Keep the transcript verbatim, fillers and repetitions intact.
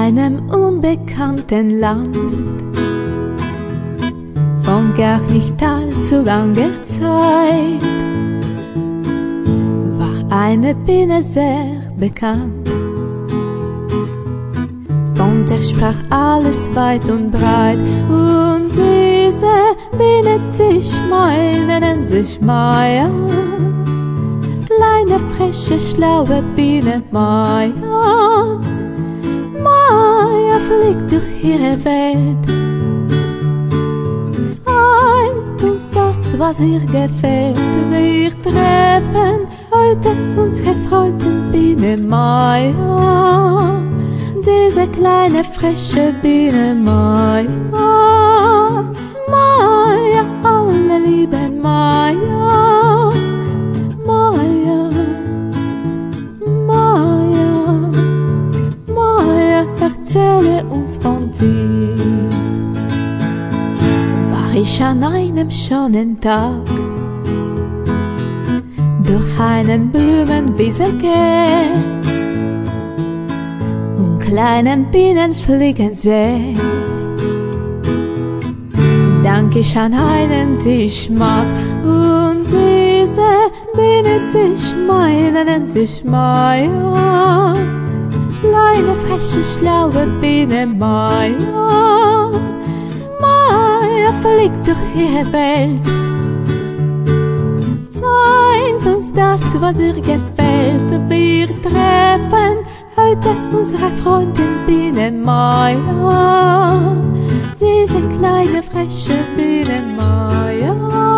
einem unbekannten Land. Von gar nicht allzu langer Zeit war eine Biene sehr bekannt. Von der sprach alles weit und breit, und diese Biene sich Mai, nennen sich Maja. Kleine, freche, schlaue Biene Maja. Maja fliegt durch ihre Welt, zeigt uns das, was ihr gefällt. Wir treffen heute unsere Freundin Biene Maja. Diese kleine, freche Biene Maja. Maja, alle lieben Maja. Maja, Maja, Maja, erzähle uns von dir. War ich an einem schönen Tag durch einen Blumenwiese gehen, und kleinen Bienen fliegen sehen. Dank ich an einen, die ich mag, und diese Biene sich Mai, nennen sich Maja. Kleine, freche, schlaue Biene Maja. Maja fliegt durch ihre Welt, zeigt uns das, was ihr gefällt. Wir treffen heute unsere Freundin Biene Maja. Diese kleine, freche Biene Maja.